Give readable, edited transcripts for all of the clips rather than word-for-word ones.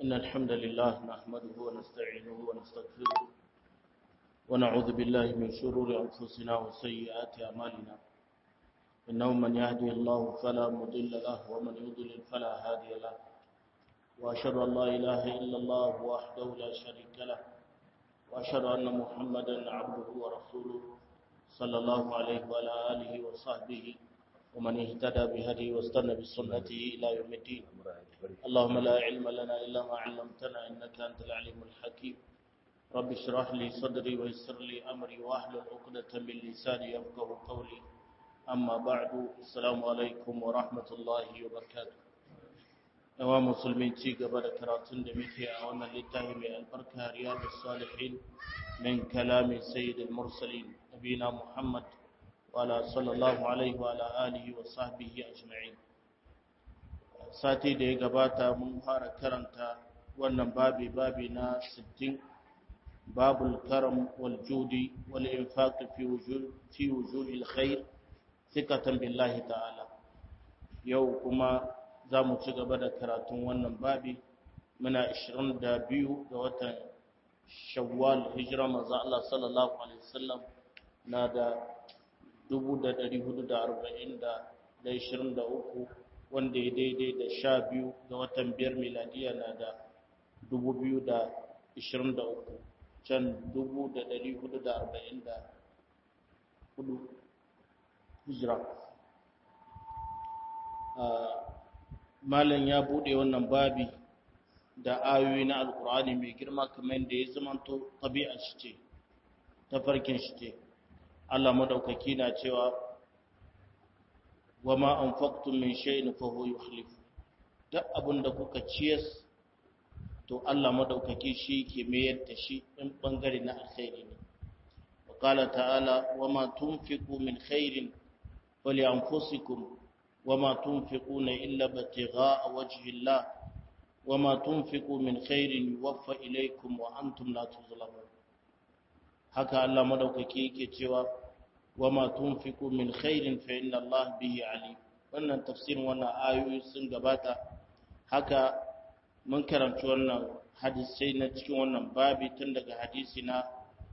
إن الحمد لله نحمده ونستعينه ونستغفره ونعوذ بالله من شرور أنفسنا وسيئات أعمالنا إنه من يهدي الله فلا مضل له ومن يضلل فلا هادي له وأشهد أن لا إله إلا الله وحده لا شريك له وأشهد أن محمدا عبده ورسوله صلى الله عليه وعلى آله وصحبه ومن اهتدى بهديه واستنى بسنته إلى يوم الدين اللهم لا علم لنا إلا ما علمتنا إنك أنت العليم الحكيم رب اشرح لي صدري ويسر لي أمري واحلل عقدة من لساني يفقهوا قولي أما بعد السلام عليكم ورحمة الله وبركاته yawa musulmi ci gaba da karatun da muke a wannan littafi mai albarka riyadus salihin min kalami sayyidil mursalin nabina muhammad wa ala sallallahu alaihi wa ala alihi wa sahbihi ajma'in sati da ya gabata mun fara karanta wannan babi na 60 babul karam wal judi wal infaq fi wujuhil khair thiqatan billahi ta'ala yau kuma za mu ci gaba da karatun wannan babi muna 22 ga watan shawwal hijira manzo Allah sallallahu alaihi wasallam na da 1443 wanda ya daidai da 12 ga watan 5 miladiya na da 2023 can 1444 hijira malam ya bude wannan babi da ayoyi na alkur'ani mai girma kamar da ya zamanto tabi'a shi ce tafarkin shi ce Allah madaukaki na cewa wama anfaqtum min shay'in fa huwa yukhlifu duk abinda kuka ciyas to Allah madaukaki shi ke mayar da shi in bangare na alkhairi ne wa qala ta'ala wama tunfiqu min khairin fali anfusikum وما تنفقون إلا ابتغاء وجه الله وما تنفقوا من خير يوفى إليكم وأنتم لا تظلمون haka Allah madaukaki yake cewa wama tunfiqu min khairin fa inna Allah bihi alim wannan tafsirin wannan ayoyi sun gabata haka mun karanci wannan hadisi na cikin wannan babi tun daga hadisi na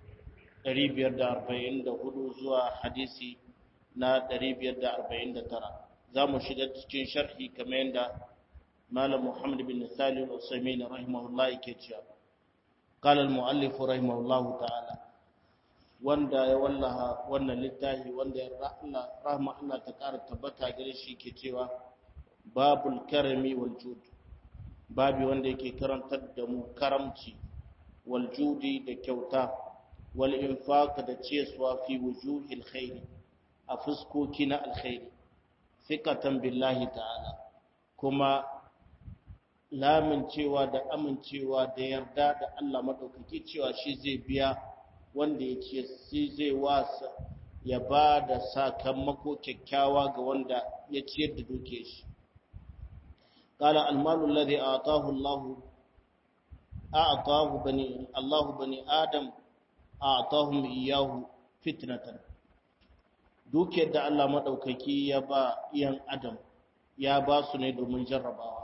544 zuwa hadisi na 549 za mu shiga cikin sharhi kamar yadda malam Muhammad bin Salih al-Usaymin rahimahullah yake cewa qala al-muallif rahimahullah ta'ala wanda ya wallaha wannan littafi wanda ya rahma Allah ta ƙara tabbata gare shi ke cewa babul karami wal jud babi wanda yake karantar da mu karamci wal judi da kyauta wal infaq da ciyaswa fi wujuhil khair a fuskoki na alkhairi fikatan billahi ta'ala kuma lamincewa da amincewa da yarda da Allah madaukaki cewa shi zai biya wanda ya ce shi zai wasa ya ba da sakamako kyakkyawa ga wanda ya ciyar da duke shi qala almalu alladhi ataahu Allah bani adam ataahum iyyahu fitnatan dukiyar da Allah maɗaukaki ya ba iyan adam ya ba su ne domin jarrabawa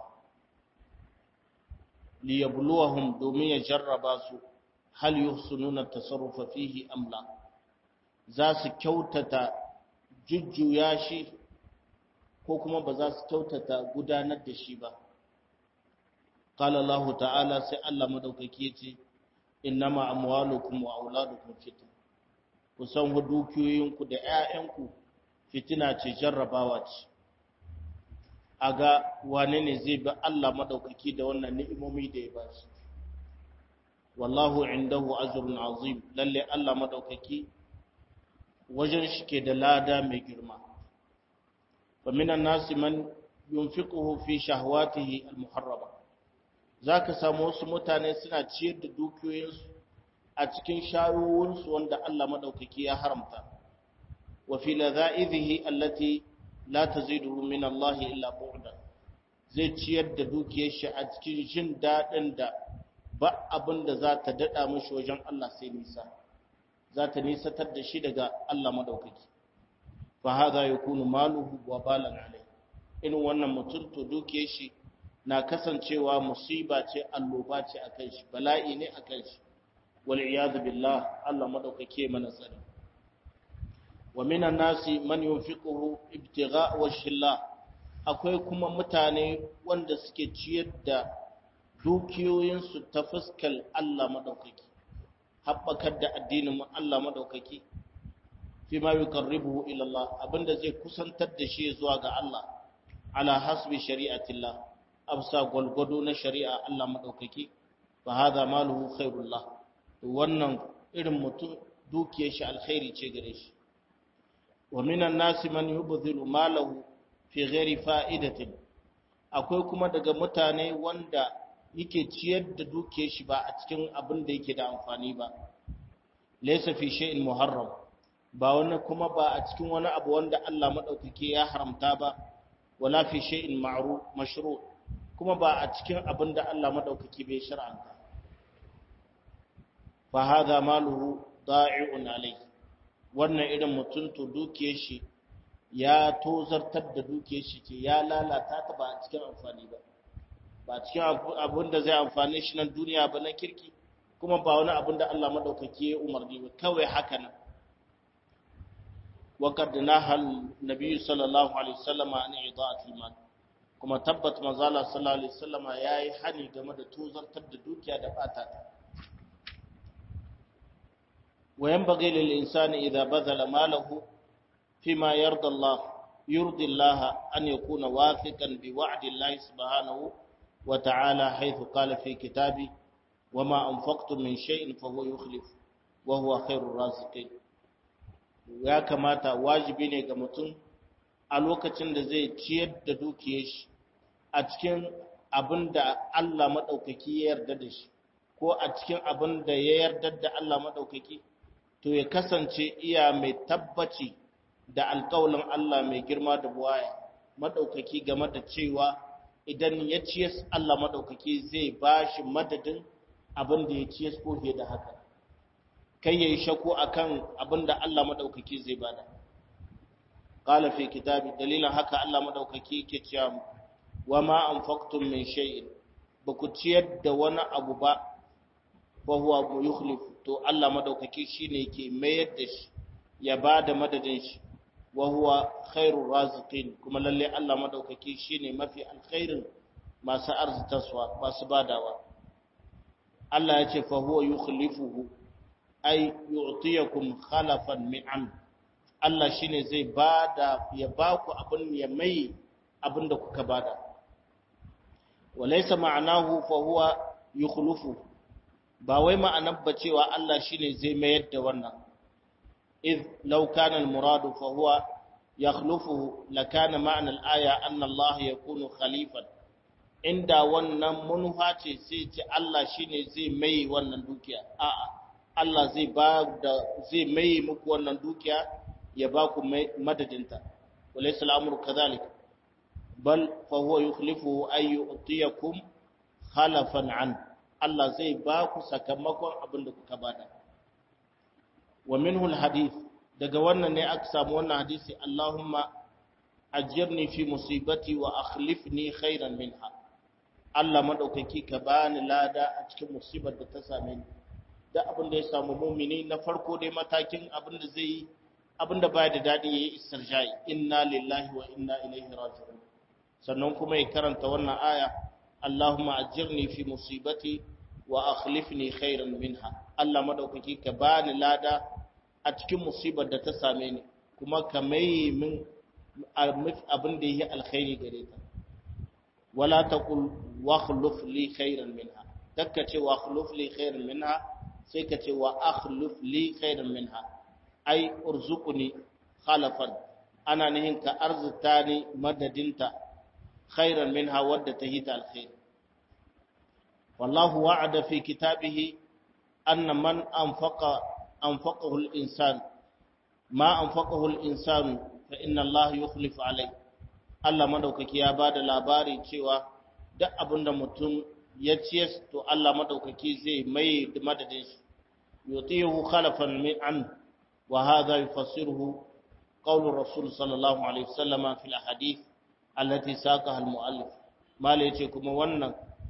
liyabluwahum domin ya jarraba su hal yuhsununa tasarrufa fihi am la za su kyautata jujjuya shi ko kuma ba za su kyautata gudanar da shi ba qala Allah ta'ala sai Allah maɗaukaki yace innama amwalukum wa auladukum fitna ku san dukiyoyinku da ‘ya'yanku fitina ce jarrabawa ce, a ga wane ne zai bi Allah maɗaukaki da wannan ni'imomi da ya ba shi. Wallahu indahu ajrun azim, lalle Allah maɗaukaki wajen shi ke da lada mai girma. Wa minan nasi man yunfiquhu fi shahwatihi al-muharrama. Zaka samu wasu mutane suna ciyar da dukiyoyinsu a cikin shayoyinsu wanda Allah madaukaki ya haramta wa fi ladha'ihi allati la taziduhu min Allah illa bu'da zai ciyar da dukiyar shi a cikin jin dadin da ba abin da za ta dada mishi wajen Allah sai nisa za ta nisatar da shi daga Allah madaukaki fa hadha yakunu maluhu wa balan alayhi in wannan mutum to dukiyar shi na kasancewa musiba ce alloba ce akan shi bala'i ne akan shi wal iyad billah Allah madaukake mana tsari wa minan nasi man yunfiquhu ibtigha wajhillah akwai kuma mutane wanda suke ciyar da dukiyoyinsu ta fuskar Allah madaukaki haɓakar da addinin Allah madaukaki fi ma yuqarribuhu ila Allah abinda zai kusantar da shi zuwa ga Allah ala hasbi shari'atillah absa gwalgwado na shari'a Allah madaukaki fa hadha maluhu khairullah to wannan irin mutum dukiyar shi alkhairi ce gare shi wa minan nasi man yubdhilu malahu fi ghairi fa'idatin akwai kuma daga mutane wanda yake ciyar da dukiyar shi ba a cikin abin da yake da amfani ba laysa fi shay'in muharram ba wani kuma ba a cikin wani abu wanda Allah madaukake ya haramta ba wala fi shay'in ma'ruf mashru' kuma ba a cikin abin da Allah madaukake bai shar'anta fa hadha maluhu da'i'un alayhi wannan irin mutum to dukiyar shi ya tozartar da dukiyar shi ce ya lalata ta ba a cikin amfani ba ba cikin abin da zai amfane shi nan duniya ba na kirki kuma ba wani abin da Allah madaukake ya umarni ba kawai haka nan wa qad nahal nabi sallallahu alaihi wasallam an ida'atil mal kuma tabbat manzala sallallahu alaihi wasallam yayi hani game da tozartar da dukiya da bata ta wa yanbaghi lil insani idha badala malahu fima yurdi Allah an yakuna wathiqan bi wa'di Allah subhanahu وتعالى حيث قال في كتابه وما أنفقتم من شيء فهو يخلف وهو خير الرازقين ya kamata wajibi ne ga mutum a lokacin da zai ciyar da dukiyar shi a cikin abin da Allah madaukaki ya yarda da shi ko a cikin abin da ya yarda da Allah madaukaki to ya kasance iya mai tabbaci da alƙawlin Allah mai girma da buwaya madaukaki game da cewa idan ya ciyas Allah madaukaki zai bashi madadin abin da ya ciyas ko da haka kai yayi shako akan abin da Allah madaukaki zai bada qala fi kitabi dalilan haka Allah madaukaki yake cewa wama anfaqtum min shay'in baku ciyar da wani abu ba fa huwa yukhlif to Allah madaukaki shine yake mayar da shi ya bada madadin shi wa huwa khairur raziqin kuma lalle Allah madaukaki shine mafi alkhairin masu arzitaswa masu badawa Allah ya ce fa huwa yukhlifuhu ay yu'tiyakum khalafan min'an Allah shine zai bada ya baku abin ya mai abin da kuka bada walaysa ma'anahu fa huwa yukhlifu ba wai ma'anar ba cewa Allah shine zai mayar da wannan إذ لو كان المراد فهو يخلفه لكان معنى الآية أن الله يكون خليفا عند wannan manufa ce sai ce Allah shine zai mai wannan dukiya a'a Allah zai mai muku wannan dukiya ya ba ku madadinta walaysa al'amru kadhalik bal fa huwa yukhlifuhu ay yu'tiyakum khalafan an Allah zai ba ku sakamakon abin da kuka bada wa minhu alhadith daga wannan ne aka samu wannan hadisi Allahumma ajirni fi musibati wa akhlifni khairan minha Allah madaukaki ka bani lada a cikin musibar da ta same ni da abin da ya samu mu'mini na farko dai matakin abin da zai yi abin da baya da dadi yayi istirjai inna lillahi wa inna ilaihi raji'un sannan kuma ya karanta wannan aya Allahumma ajirni fi musibati wa akhlifni khairan minha Allah madaukaki ka bani lada a cikin musibar da ta same ni kuma ka mai min abin da yake alkhairi gare ta wala taqul wa akhlif li khairan minha dakka ce wa akhlif li khairan minha sai ka ce wa akhlif li khairan minha ai urzuquni khalafan ana nihin ka arzuta ni madadinta khairan minha wadda ta hita alkhairi wallahu wa'ada fi kitabihi anna man أنفقه الإنسان ما أنفقه الإنسان فإن الله يخلف عليه Allah madaukaki ya bada labari cewa duk abinda mutum ya ciyar to Allah madaukaki zai mai madadin shi yutihu khalafan min an wa hadha yufassiruhu qawlu rasul sallallahu alaihi wasallam fi al-ahadith allati saqaha al-muallif mala yace kuma wannan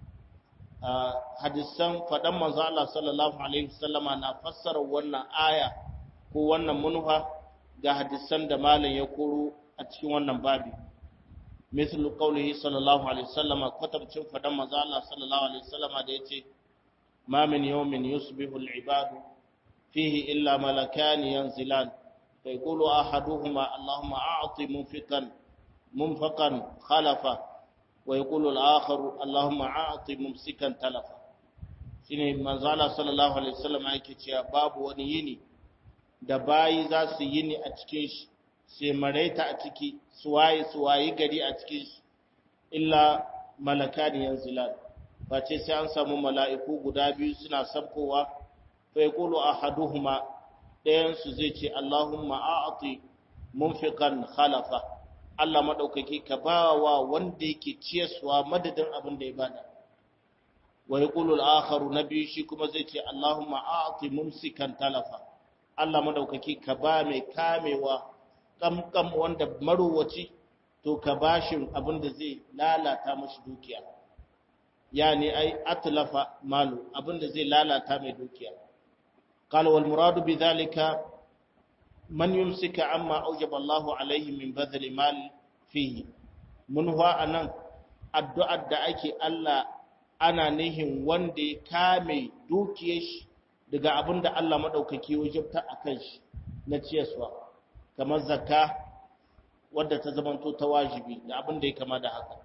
hadisan fadan manzo Allah sallallahu alaihi wasallama na fassara wannan aya ko wannan munha ga hadisan da malam ya koro a cikin wannan babi misal qawlihi sallallahu alaihi wasallama kwatabcin fadan manzo Allah sallallahu alaihi wasallama da yace ma min yawmin yusbihu al-ibadu fihi illa malakan yanzilan fa yaqulu ahaduhuma allahumma a'ti munfiqan khalafa wa yaqulu al-akhar allahumma a'ti mumsikan talafa shine manzo Allah sallallahu alaihi wasallama yake cewa babu wani yini da bayi za su yi ni a cikin shi sai maraita a ciki suwayi gari a cikin shi illa malakani yanzilan ba ce sai an samu mala'iku guda biyu suna sabkowa fa yaqulu ahaduhuma dayan su zai ce Allahumma a'ti munfiqan khalafa Allah madaukaki ka bawa wanda yake ciyarwa madadin abin da ya bada wa yaqulu al-akharu nabi shi kuma zai ce Allahumma a'ti mumsikan talafa Allah madaukaki ka ba mai kamewa kamkam wanda maruwaci to ka bashin abin da zai lalata mashi dukiya yani ai atlafa malu abin da zai lalata mai dukiya qala wal muradu bidhalika man yumsika amma awjaba Allahu alaihi min badli mal fihi mun huwa anan addu'ar da ake Allah ana nihin wanda ya kame dukiyar shi daga abin da Allah maɗaukaki wajibta a kan shi na ciyaswa kamar zakka wadda ta zamanto ta wajibi da abin da ya kama da haka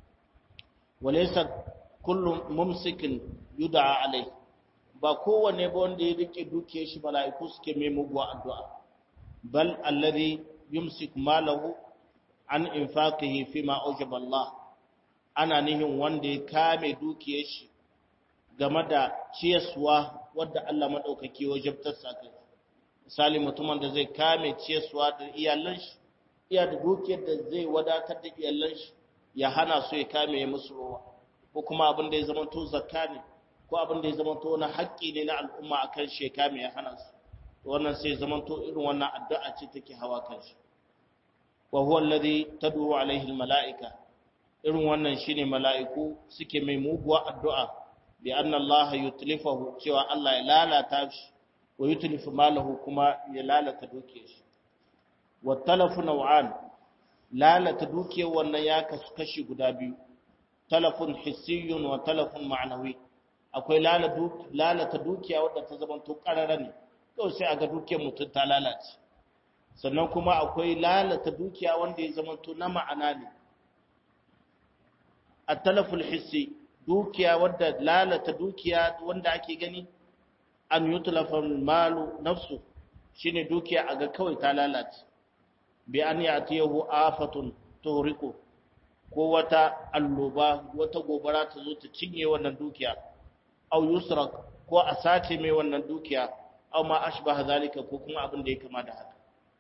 walaysa kullu mumsikin yud'a alai ba kowanne ba wanda ya rike dukiyar shi mala'iku suke mai muguwa addu'a bal alladhi yumsik malahu an infaqihi fima awjaba Allah ana nihin wanda ya kame dukiyar shi game da ciyaswa wadda Allah maɗaukaki wajabtar sa kai misali mutumin da zai kame ciyaswa da iyalan shi iya da dukiyar da zai wadatar da iyalan shi ya hana su ya kame ya musu ruwa ko kuma abin da ya zama to zakka ne ko abin da ya zama to na haƙƙi ne na al'umma akan shi ya kame ya hana su wannan sai ya zama to irin wannan addu'a ce take hawa kan shi wa huwa alladhi tad'u alaihi almala'ika irin wannan shine mala'iku suke mai muguwa addu'a bi anna Allah yutlifahu cewa Allah ya lalata shi wa yutlifu malahu kuma ya lalata dukiyar shi wa talafu naw'an lalata dukiyar wannan ya kasu kashi guda biyu talafun hissiyun wa talafun ma'nawi akwai lalata dukiya wadda ta zama to karara ne kawai sai aga dukiyar mutum ta lalace sannan kuma akwai lalata dukiya wanda ya zama to na ma'ana ne at-talaful hissi dukiya wadda lalata dukiya wanda ake gani an yutlafa malu nafsu shine dukiya aga kawai ta lalace bi an yatiyahu afatun tuhriqu ko wata alloba wata gobara ta zo ta cinye wannan dukiya aw yusrak ko a sace mai wannan dukiya aw ma ashbaha zalika ko kuma abin da ya kama da haka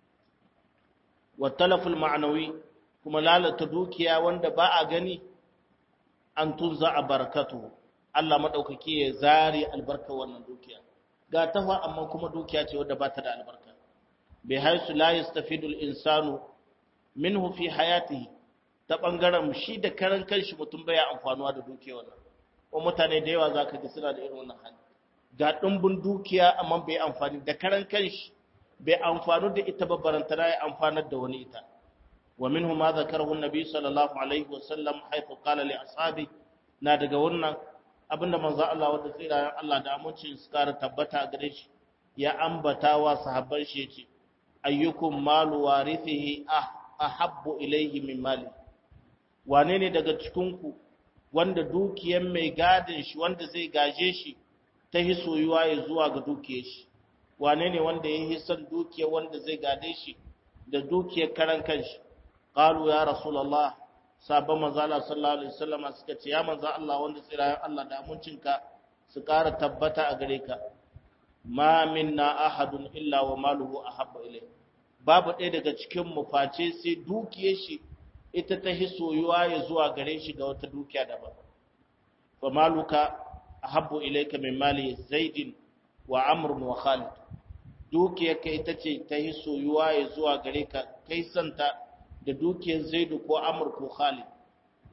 wa talaful ma'nawi kuma lalata dukiya wanda ba a gani an tunza a barakatu Allah madaukaki ya zari albarka wannan dukiya ga tafa amma kuma dukiya ce wadda ba ta da albarka bi haisu la yastafidu al-insanu minhu fi hayatihi ta bangaren shi da karan kanshi mutum baya amfanuwa da dukiya wannan ko mutane da yawa zaka ga suna da irin wannan hali ga dimbin dukiya amma bai amfani da karan kanshi bai amfanu da ita ba barantana ya amfanar da wani ita wa minhu ma zakarahu an-nabi sallallahu alaihi wasallam haythu qala li ashabi na daga wannan abinda manzo Allah wanda tsira Allah da amincin su kara tabbata gare shi ya ambata wa sahabban shi yace ayyukum malu warithihi ahabbu ilayhi min mali wane ne daga cikin ku wanda dukiyar mai gadin shi wanda zai gaje shi ta hisoyuwa ya zuwa ga dukiyar shi wane ne wanda ya hisan dukiyar wanda zai gade shi da dukiyar karan kanshi qalu ya rasulullah sabon manzo Allah sallallahu alaihi wasallam suka ce ya manzo Allah wanda tsirayen Allah da amincinka su ƙara tabbata a gare ka ma minna ahadun illa wa maluhu ahabba ilayhi babu ɗaya daga cikin mu face sai dukiyar shi ita ta hisoyuwa ya zuwa gare shi ga wata dukiya daban fa maluka ahabbu ilayka min mali zaid wa amr wa khalid dukiyar ka ita ce ta hisoyuwa ya zuwa gare ka kai santa da dukiyar zaid ko amr ko khalid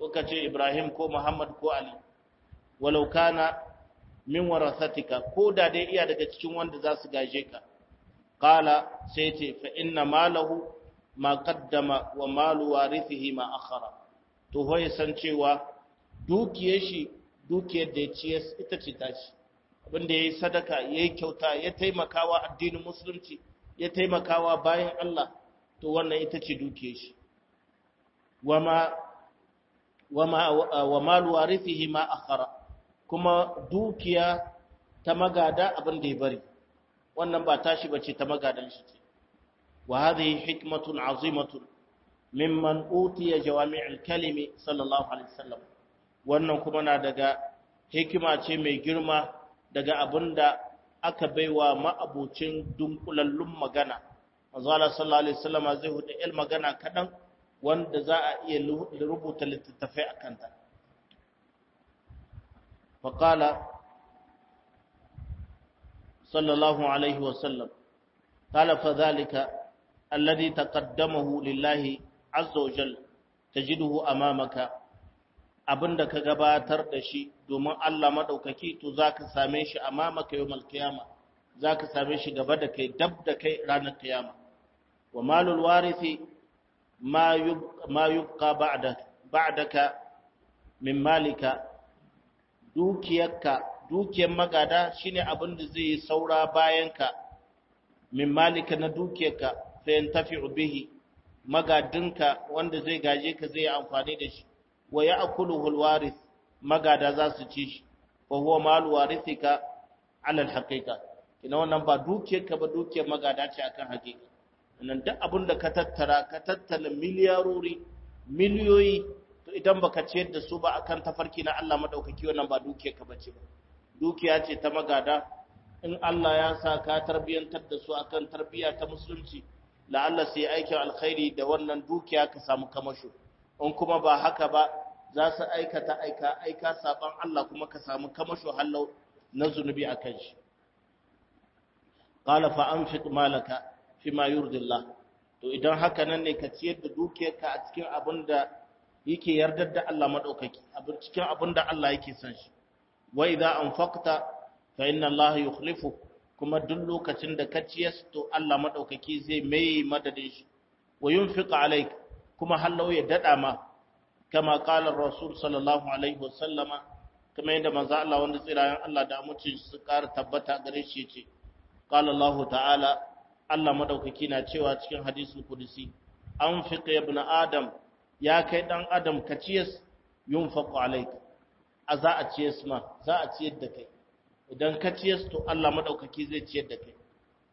ko kace Ibrahim ko Muhammad ko Ali walau kana min warasatika ko da dai iya daga cikin wanda za su gaje ka qala sai ce fa inna malahu ma qaddama wa malu warithihi ma akhara to hoye san cewa dukiyar da ya ci ita ce tashi abinda yayi sadaka yayi kyauta ya taimakawa addinin musulunci ya taimakawa bayan Allah to wannan ita ce dukiyar shi wa malu warithihi ma akhara kuma dukiya ta magada abin da ya bari wannan ba tashi bace ta magadan shi ce wa hadhihi hikmatun azimatun mimman utiya jawami'ul kalimi sallallahu alaihi wasallam wannan kuma na daga hikima ce mai girma daga abinda aka baiwa ma'abucin dunkulallun magana manzo Allah sallallahu alaihi wasallam zai huda magana kadan wanda za a iya rubuta littattafai akan ta فقال صلى الله عليه وسلم قال فذلك الذي تقدمه لله عز وجل تجده أمامك abinda ka gabatar da shi domin Allah madaukaki to zaka same shi amamaka yawmal qiyama zaka same shi gaba da kai dab da kai ranar kiyama wa malul warithi ma yubqa ba'daka min malika dukiyar magada shine abin da zai yi saura bayanka min malika na dukiyarka fa yantafi'u bihi magadinka wanda zai gaje ka zai amfani da shi wa ya'kuluhu alwarith magada za su ci shi wa huwa malu warithika ala alhaqiqa ina wannan ba dukiyarka ba dukiyar magada ce akan haƙiƙa nan duk abin da ka tattala miliyoyi to idan baka ciyar da su ba akan tafarki na Allah madaukaki wannan ba dukiyar ka bace ba dukiya ce ta magada in Allah ya sa ka tarbiyantar da su akan tarbiya ta musulunci la'alla sai aikin alkhairi da wannan dukiya ka samu kamasho in kuma ba haka ba za su aika saban Allah kuma ka samu kamasho hallau na zunubi akan shi qala fa anfiq malaka fima yurdillah to idan haka nan ne ka ciyar da dukiyarka a cikin abin da yake yardar da Allah madaukaki abin cikin abin da Allah yake son shi wa idza anfaqta fa inna Allah yukhlifu kuma duk lokacin da ka ciyar to Allah madaukaki zai mai madadin shi wa yunfiq alayk kuma hallau ya dada ma kama qala rasul sallallahu alaihi wasallama kuma yadda manzo Allah wanda tsirayen Allah da mutum su ƙara tabbata gare shi yace qala Allah ta'ala Allah madaukaki na cewa cikin hadisul kudusi anfiq ya ibn adam ya kai dan adam ka ciyas yunfaqu alayka a za a ciyas ma za a ciyar da kai idan ka ciyas to Allah madaukaki zai ciyar da kai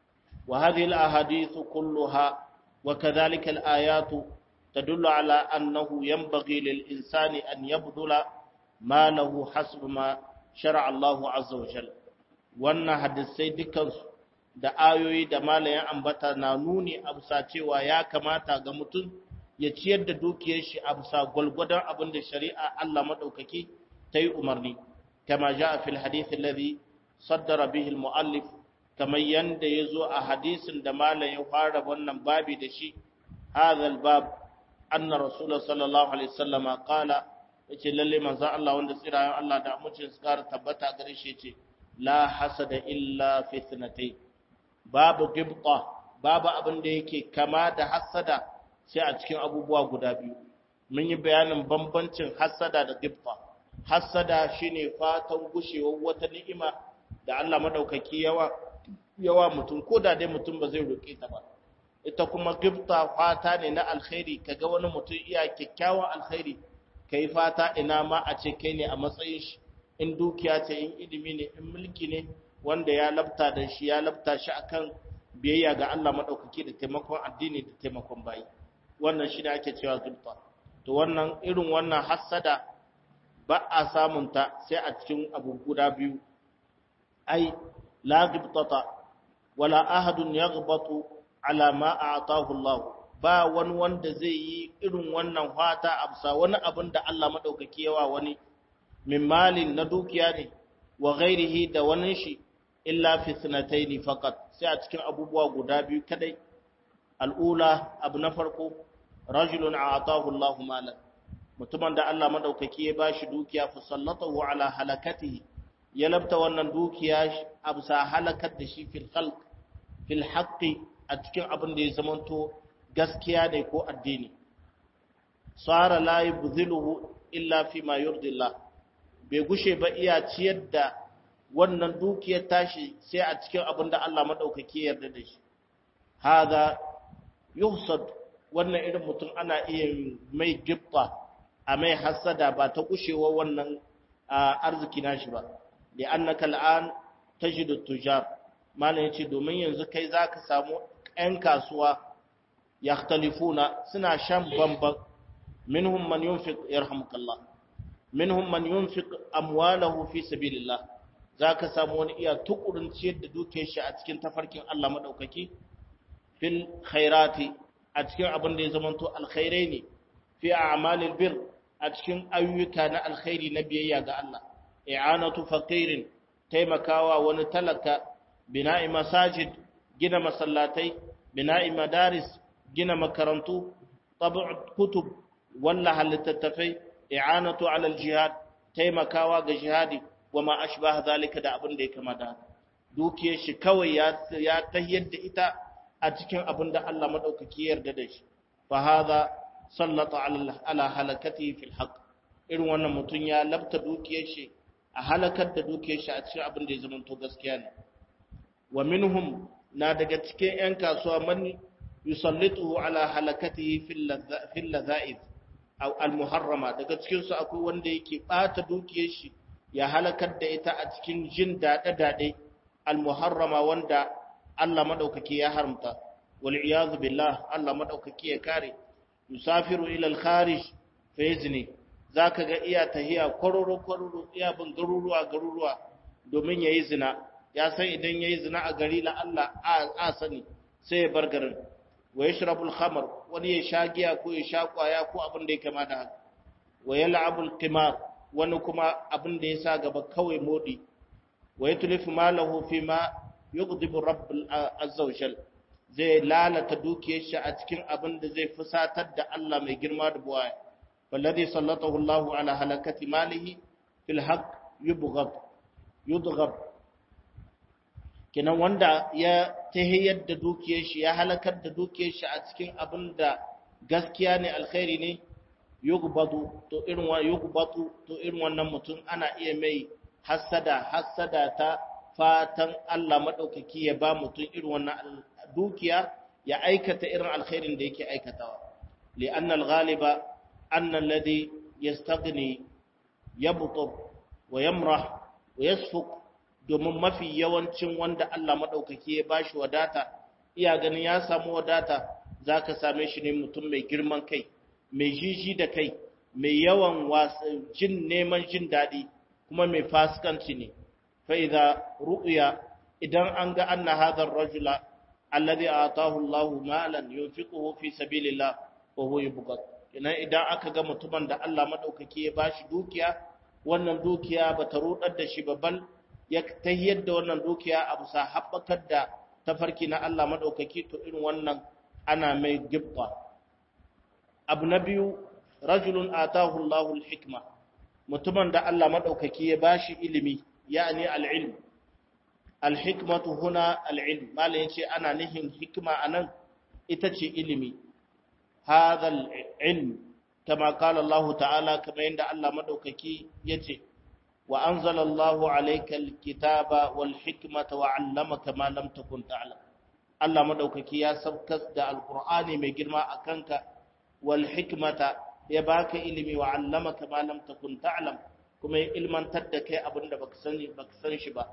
wa hadhihi al ahadithu kulluha wa kadhalika al ayatu tadullu ala annahu yanbaghi lil insani an yabdula ma lahu hasb ma shar'a Allahu azza wa jalla wannan hadisai dukkan da ayoyi da malayan ambata na nuni a bisa cewa ya kamata ga mutum ya ciyar da dukiyar shi a bisa gwalgwadon abin da shari'a Allah madaukaki ta yi umarni kama ja fil hadith alladhi saddara bihi almuallif kamar yanda yazo a hadisin da malayan fara wannan babi da shi hadha albab anna rasulullah sallallahu alaihi wasallam qala yace lalle manzo Allah wanda tsirayen Allah da amincin su kara tabbata gare shi yace la hasada illa fi ithnatayn babu gibta babu abin da yake kama da hasada sai a cikin abubuwa guda biyu mun yi bayanin bambancin hasada da gibta hasada shine fatan gushewar wata ni'ima da Allah madaukaki yawa mutum ko da dai mutum ba zai roke ta ba ita kuma gibta fata ne na alkhairi kaga wani mutum iya kyakkyawan alkhairi kai fata ina ma a ce kai ne a matsayin shi in dukiya ce in ilimi ne in mulki ne wanda ya labta da shi ya labta shi akan biyayya ga Allah madaukaki da taimakon addini da taimakon bayi wannan shi ne ake cewa gibta to wannan irin wannan hasada ba a samun ta sai a cikin abu guda biyu ai la gibtata wala ahadun yaghbatu ala ma a'tahu Allah ba wani wanda zai yi irin wannan fata absa wani abin da Allah madaukaki yawa wani min malin na dukiya ne wa ghairihi da wani shi illa fi sanataini faqat sai a cikin abubuwa guda biyu kadai al'ula abu na farko rajulun a'tahu Allahu malan mutumin da Allah madaukaki ya bashi dukiya fa sallatahu ala halakatihi ya labta wannan dukiya absa halakar da shi fil haqqi a cikin abin da ya zamanto gaskiya ne ko addini sara la yubdhiluhu illa fi ma yurdi Allah bai gushe ba iya ciyar da wannan dukiyar tashi sai a cikin abin da Allah madaukaki ya yarda da shi hada yuhsad wannan irin mutum ana iya mai gibta a mai hasada ba ta gushewa wannan arziki nashi ba da annaka al'an tajidu tujar malam yace domin yanzu kai zaka samu ƴan kasuwa yakhtalifuna suna shan bamban minhum man yunfiq yarhamukallah minhum man yunfiq amwalahu fi sabilillah zaka samu wani iya tukurin ciyar da dukiyar shi a cikin tafarkin Allah madaukaki fil khairati a cikin abin da ya zamanto alkhairai ne fi a'malil bir a cikin ayyuka na alkhairi na biyayya ga Allah i'anatu faqirin taimakawa wani talaka bina'i masajid gina masallatai bina'i madaris gina makarantu tab'u kutub walla halittattafai i'anatu ala aljihad taimakawa ga jihadi wama ashbaha zalika da abin da ya kama da dukiyar shi kawai ya tayyar da ita a cikin abin da Allah madaukaki ya yarda da shi fa hadha sallata ala halakati fil haqq irin wannan mutun ya labta dukiyar shi a halakar da dukiyar shi a cikin abin da ya zama to gaskiya ne wa minhum na daga cikin yan kasuwa man yusallitu ala halakatihi fil ladha'id aw al muharrama daga cikin su akwai wanda yake bata dukiyar shi ya halakar da ita a cikin jin dade al muharrama wanda Allah madaukaki ya haramta wal iyaz billah Allah madaukaki ya kare yusafiru ila al kharij fa yazni zaka ga iya tahiya kororo iya bin garuruwa domin yayi zina ya san idan yayi zina a gari la Allah a sani sai ya bar garin wa yashrabu al khamr wani ya sha giya ko ya sha kwaya ko abin da ya kama da haka wa yal'abu al qimar wani kuma abin da ya sa gaba kawai modi wa yatlifu malahu fi ma yughdibu rabb azza wa jal zai lalata dukiyar shi a cikin abin da zai fusatar da Allah mai girma da buwaya wallazi sallatahu Allah ala halakati malihi fil haqq yudghab kenan wanda ya tahiyyar da dukiyar shi ya halakar da dukiyar shi a cikin abin da gaskiya ne alkhairi ne yugbatu to irin wannan mutum ana iya mai hasada ta fatan Allah madaukaki ya ba mutum irin wannan dukiya ya aikata irin alkhairin da yake aikatawa li'anna al-ghaliba anna alladhi yastaghni yabtub wa yamrah wa yasfuq domin mafi yawancin wanda Allah madaukaki ya bashi wadata iya ganin ya samu wadata zaka same shi ne mutum mai girman kai mai jiji da kai mai yawan neman jin daɗi kuma mai fasikanci ne fa'iza ru'uya idan an ga anna hadar rajula alladhi atahu Allahu malan yunfiquhu fi sabilillah wa huwa yubghad idan aka ga mutumin da Allah madaukaki ya bashi dukiya wannan dukiya bata rudar da shi bal ya tayyar da wannan dukiya abu sa habbakar da tafarki na Allah madaukaki to irin wannan ana mai gibba abu na biyu rajulun atahu Allahu al-hikma mutumin da Allah madaukaki ya bashi ilimi yani al-ilm al-hikmatu huna al-ilm malai yace ana nihin hikma anan ita ce ilimi hadha al-ilm kama qala Allah ta'ala kama yanda Allah madaukaki yace wa anzala Allahu alayka al-kitaba wal hikmata wa 'allamaka ma lam takun ta'lam Allah madaukaki ya sabkas da al-Qur'ani mai girma akanka wal hikmata ya baka ilimi wa 'allamaka ma lam takun ta'lam kuma ya ilmantar da kai abinda baka san shi ba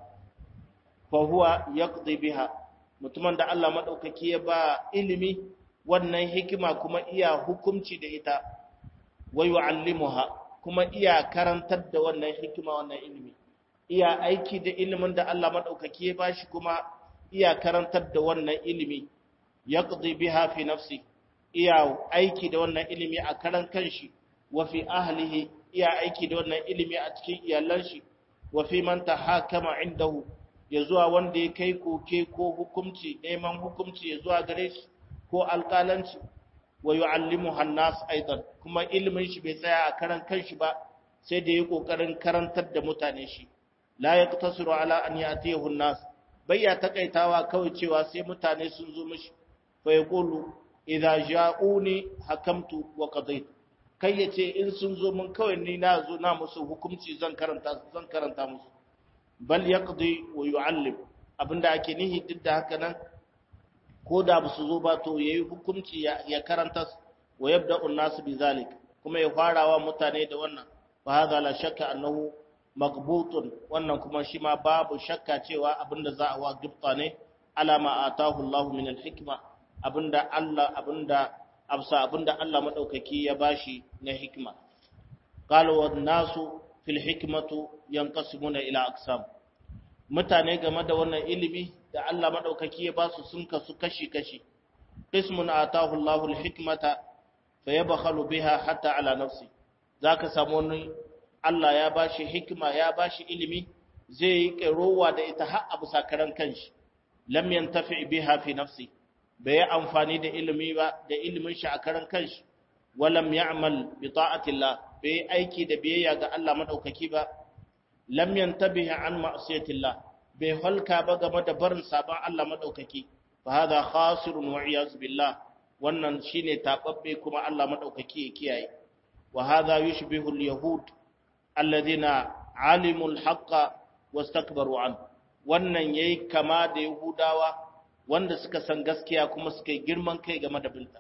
fa huwa yaqdi biha mutumin da Allah madaukaki ya ba ilimi wannan hikima kuma iya hukunci da ita wa yu'allimuha kuma iya karantar da wannan hikima wannan ilimi iya aiki da ilimin da Allah madaukaki ya bashi kuma iya karantar da wannan ilimi yaqdi biha fi nafsi iya aiki da wannan ilimi a karan kanshi wa fi ahlihi iya aiki da wannan ilimi a cikin iyalan shi wa fi man tahakama indahu ya zuwa wanda ya kai koke ko hukunci neman hukunci ya zuwa gare shi ko alƙalanci wa yu'allimuha an-nas aidan kuma ilimin shi bai tsaya a karan kanshi ba sai da yi kokarin karantar da mutane shi la yaqtasiru ala an ya'tiyahu an-nas bai ya takaitawa kawai cewa sai mutane sun zo mishi fa yaqulu idza ja'uni hakamtu wa qadaytu kai yace in sun zo mun kawai ni na zo na musu hukunci zan karanta musu bal yaqdi wa yu'allim abinda ake nihi duk da haka nan ko da ba su zo ba to yayi hukunci ya karanta wa yabda'u an-nas bi zalik kuma ya farawa mutane da wannan fa hadha la shakka annahu maqbutun wannan kuma shi ma babu shakka cewa abinda za a wa gibta ne alama atahu Allah min al-hikma abinda Allah madaukaki ya bashi na hikma qala wa nasu fil hikmatu yanqasimuna ila aqsam mutane game da wannan ilimi da Allah madaukaki ya basu sun kasu kashi qismun atahu Allahu al-hikmata fayabkhalu biha hatta ala nafsi zaka samu wani Allah ya bashi hikima ya bashi ilimi zai yi karowa da ita har abu sakaran kanshi lam yantafi biha fi nafsi bai amfani da ilimi ba da ilimin shi a karan kanshi walam ya'mal bi ta'ati Allah bai aiki da biyayya ga Allah madaukaki ba lam yantabihi an ma'siyati Allah bai halka ba game da barin saban Allah madaukaki fa hada khasirun wa iyaz billah wannan shine tababbe kuma Allah madaukaki ya kiyaye wa hada yushbihu al-yahud alladhina alimu al-haqqa wastakbaru an wannan yayi kama da yahudawa wanda suka san gaskiya kuma suka yi girman kai game da binta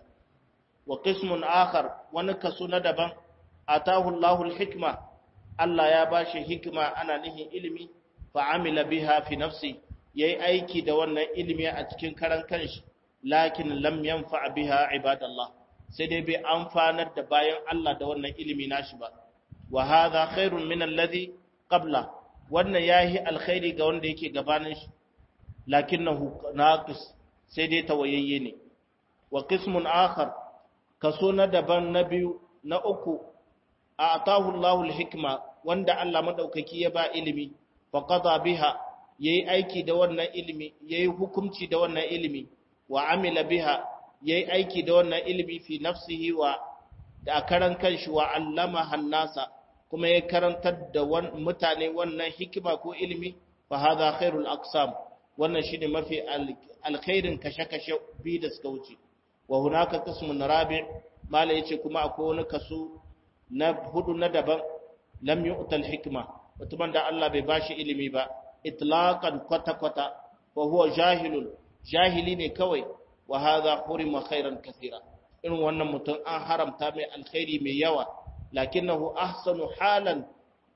wa qismun akhar wani kaso na daban atahu Allahu al-hikma Allah ya bashi hikima ana nihin ilimi fa amila biha fi nafsi yayi aiki da wannan ilimi a cikin karan kanshi lakin lam yanfa biha ibadallah sai dai bai amfanar da bayan Allah da wannan ilimi nashi ba wa hadha khairun min alladhi qabla wannan yahi alkhairi ga wanda yake gabanin shi lakinnahu naqis sai dai tawayayye ne wa qismun akhar kaso na daban na biyu na uku atahu Allahu al-hikma wanda Allah madaukaki ya ba ilimi fa qada biha yayi aiki da wannan ilimi yayi hukunci da wannan ilimi wa amila biha yayi aiki da wannan ilimi fi nafsihi wa da karan kanshi wa allama hannasa kuma ya karantar da mutane wannan hikima ko ilimi fa hadha khairul aqsam wannan shine mafi alkhairin kashe-kashe bi da suka wuce wa hunaka qismun rabi' mala yace kuma akwai wani kaso na hudu na daban lam yu'tal hikma mutumin da Allah bai bashi ilimi ba itlaqan kwata wa huwa jahili ne kawai wa hadha hurima khairan kathira irin wannan mutum an haramta mai alkhairi mai yawa lakinnahu ahsanu halan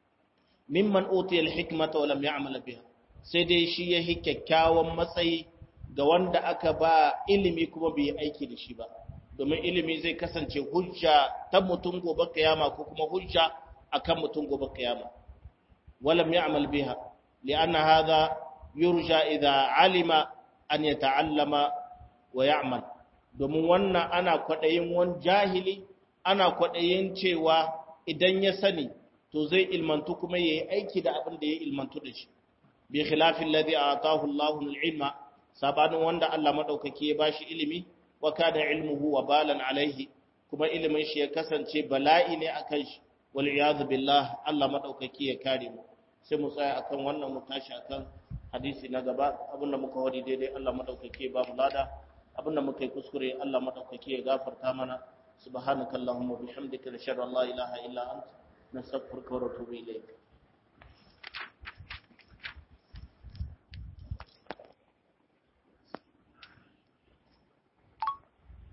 mimman utiya alhikmata wa lam ya'mal biha sai dai shi yahi kyakkyawan matsayi ga wanda aka ba ilimi kuma bai aiki da shi ba domin ilimi zai kasance hujja ta mutum gobe kiyama ko kuma hujja akan mutum gobe kiyama walam ya'mal biha li'anna hadha yurja idha alima an yata'allama wa ya'mal domin wannan ana kwadayin wani jahili ana kwadayin cewa idan ya sani to zai ilmantu kuma yayi aiki da abin da ya ilmantu da shi bi khilafi alladhi ataahu Allahu al-ilma sabanin wanda Allah madaukaki ya bashi ilimi wa kana ilmuhu wa balan alaihi kuma ilimin shi ya kasance bala'i ne akan shi wal iyad billah Allah madaukaki ya kare mu sai mu tsaya akan wannan mu tashi akan hadisi na gaba abinda muka wadi daidai Allah madaukaki ya ba mu lada abinda muka yi kuskure Allah madaukaki ya gafarta mana subhanakallahumma bihamdika nashhadu an la ilaha illa anta nastaghfiruka wa natubu ilayk